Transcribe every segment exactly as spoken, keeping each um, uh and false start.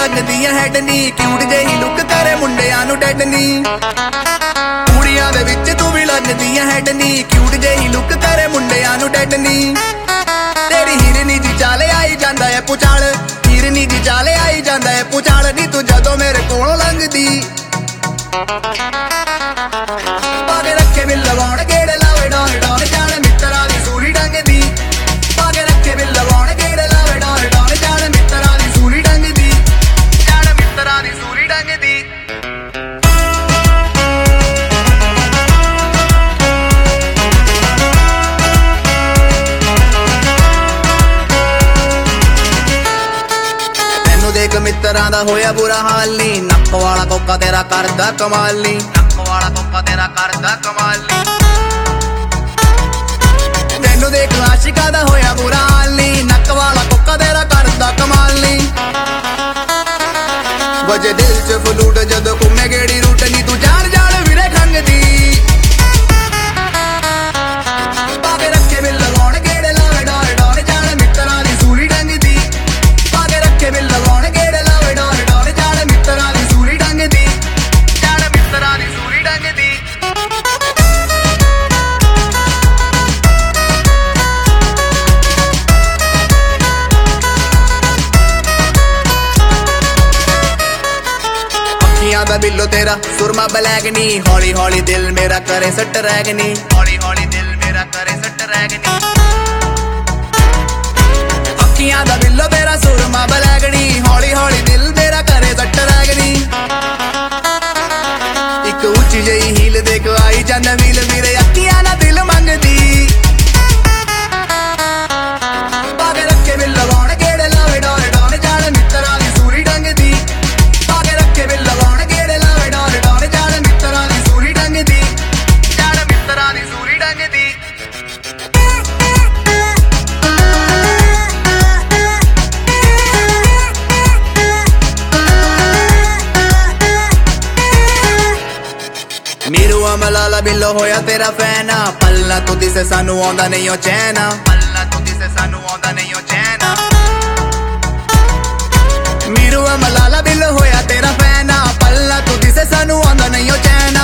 ਲੱਗਦੀਆਂ ਹੈਡ ਨੀ ਕਿਊਟ ਜਿਹੀ ਲੁੱਕ ਤੇਰੇ ਮੁੰਡਿਆਂ ਨੂੰ ਡੈਡ ਨੀ ਕੁੜੀਆਂ ਦੇ ਵਿੱਚ ਤੂੰ ਵੀ ਲੱਗਦੀਆਂ ਹੈਡ ਨੀ ਕਿਊਟ ਜਿਹੀ ਲੁੱਕ ਤੇਰੇ ਮੁੰਡਿਆਂ ਨੂੰ ਡੈਡ ਨੀ ਤੇਰੀ ਹੀਰਨੀ ਦੀ ਚਾਲ ਆਈ ਜਾਂਦਾ ਏ ਪੁਚਾਲ ਹੀਰਨੀ ਦੀ ਚਾਲ ਆਈ ਜਾਂਦਾ ਏ ਪੁਚਾਲ ਨੀ ਤੂੰ ਜਦੋਂ ਮੇਰੇ ਕੋਲੋਂ ਲੰਘਦੀ ਪਾਗੇ ਰੱਖੇ ਬਿੱਲ ਲਵਾਉਣ ਗੇੜੇ ਲਾਵੇ ਡਾਲ ਡਾਲ ਜਾਣ ਮਿੱਤਰਾਂ ਦੀ ਸੂਲੀ ਡੰਗਦੀ ਪਾਗੇ ਰੱਖੇ ਬਿੱਲ ਲਵਾਉਣ ਗੇੜੇ ਲਾਵੇ ਡਾਲ ਡਾਲ ਜਾਣ ਮਿੱਤਰਾਂ ਦੀ ਸੂਲੀ ਡੰਗਦੀ ਜਾਣ ਮਿੱਤਰਾਂ ਦੀ ਸੂਲੀ ਡੰਗਦੀ ਦੇਖ ਮਿੱਤਰਾਂ ਦਾ ਹੋਇਆ ਬੁਰਾ ਹਾਲ ਨੀ ਨੱਕ ਵਾਲਾ ਕੋਕਾ ਤੇਰਾ ਕਰਦਾ ਕਮਾਲ ਨੀ ਨੱਕ ਵਾਲਾ ਕੋਕਾ ਤੇਰਾ ਕਰਦਾ ਕਮਾਲ ਨੀ ਤੈਨੂੰ ਦੇਖ ਆਸ਼ਿਕਾਂ ਦਾ ਹੋਇਆ ਬੁਰਾ ਹਾਲ ਨੀ ਨੱਕ ਵਾਲਾ ਕੋਕਾ ਤੇਰਾ ਕਰਦਾ ਕਮਾਲ ਨੀ ਵਜੇ ਦਿਲ ਚ ਫਲੂਟ ਜਦੋਂ ਘੁੰਮੇ ਗੇੜੀ ਰੂਟ ਨੀ ਤੂੰ ਜਾਣ ਜਾਣ ਵੀਰੇ ਖੰਗਦੀ ਪਾਗੇ ਰੱਖੇ ਬਿੱਲ ਲਵਾਉਣ ਗੇੜੇ ਲਾਵੇ ਡਾਲ ਡਾਲ ਜਾਣ ਮਿੱਤਰਾਂ ਦੀ ਸੂਲੀ ਡੰਗਦੀ ਪਾਗੇ ਰੱਖੇ ਬਿੱਲ ਲਵਾਉਣ ਗੇੜੇ ਲਾਵੇ ਡਾਲ ਡਾਲ ਜਾਣ ਮਿੱਤਰਾਂ ਦੀ ਸੂਲੀ ਡੰਗਦੀ ਜਾਣ ਮਿੱਤਰਾਂ ਦੀ ਸੂਲੀ ਡੰਗਦੀ ਅੱਖੀਆਂ ਦਾ ਬਿੱਲੋ ਤੇਰਾ ਸੁਰਮਾ ਬਲੈਕ ਨੀ ਹੌਲੀ ਹੌਲੀ ਦਿਲ ਮੇਰਾ ਕਰੇ ਸੱਟ ਰੈਗ ਨੀ ਹੌਲੀ ਹੌਲੀ ਦਿਲ ਮੇਰਾ ਕਰੇ ਸੱਟ ਰੈਗ ਨੀ ਅੱਖੀਆਂ ਦਾ ਬਿੱਲੋ ਤੇਰਾ ਸੁਰਮਾ ਬਲੈਕ ਨੀ ਹੌਲੀ ਹੌਲੀ ਦਿਲ ਮੇਰਾ ਕਰੇ ਸੱਟ ਰੈਗ ਨੀ ਇੱਕ ਉੱਚੀ ਜਿਹੀ ਹੀਲ ਦੇਖ ਆਈ ਜਾਂਦਾ ਵੀਲ ਵੀਰੇ ਅੱਖੀਆਂ ਨਾਲ ਦਿਲ ਮੰਗਦੀ ਪਾਗੇ ਰੱਖੇ ਬਿੱਲ ਲਵਾਉਣ ਗੇੜੇ ਲਾਵੇ ਡਾਲ ਡਾਲ ਜਾਣ ਮਿੱਤਰਾਂ ਦੀ ਸੂਲੀ ਡੰਗਦੀ ਪਾਗੇ ਰੱਖੇ ਬਿੱਲ ਲਵਾਉਣ ਗੇੜੇ ਲਾਵੇ ਡਾਲ ਡਾਲ ਜਾਣ ਮਿੱਤਰਾਂ ਦੀ ਸੂਲੀ ਡੰਗਦੀ ਜਾਣ ਮਿੱਤਰਾਂ ਦੀ ਸੂਲੀ ਡੰਗਦੀ ਨੀਰੂ ਅਮਲਾਲਾ ਬਿੱਲੋ ਹੋਇਆ ਤੇਰਾ ਫੈਨ ਪੱਲਾ ਤੂੰ ਦਿਸੇ ਸਾਨੂੰ ਆਉਂਦਾ ਨਹੀਂ ਓ ਚੈਨ ਪੱਲਾ ਤੂੰ ਦਿਸੇ ਸਾਨੂੰ ਆਉਂਦਾ ਨਹੀਂ ਓ ਚੈਨ ਨੀਰੂ ਅਮਲਾਲਾ ਬਿੱਲੋ ਹੋਇਆ ਤੇਰਾ ਫੈਨ ਪੱਲਾ ਤੂੰ ਦਿਸੇ ਸਾਨੂੰ ਆਉਂਦਾ ਨਹੀਂ ਓ ਚੈਨ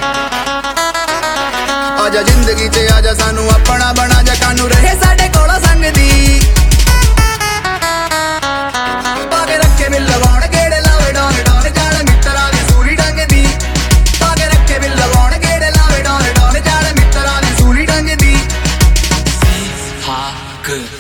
ਆਜਾ ਜ਼ਿੰਦਗੀ 'ਚ ਆਜਾ ਸਾਨੂੰ ਆਪਣਾ ਬਣਾ ਜਾ ਕਾਨੂੰ ਰਹੇ ਸਾਡੇ ਕੋਲੋਂ ਸੰਗਦੀ ਪਾਗੇ ਰੱਖੇ ਬਿੱਲ ਲਵਾਉਣ ਗੇੜੇ ਲਾਵੇ ਡਾਲ ਡਾਲ ਜਾਣ ਮਿੱਤਰਾਂ ਦੀ ਸੂਲੀ ਡੰਗਦੀ ਪਾਗੇ ਰੱਖੇ ਬਿੱਲ ਲਵਾਉਣ ਗੇੜੇ ਲਾਵੇ ਡਾਲ ਡਾਲ ਜਾਣ ਮਿੱਤਰਾਂ ਦੀ ਸੂਲੀ ਡੰਗਦੀ good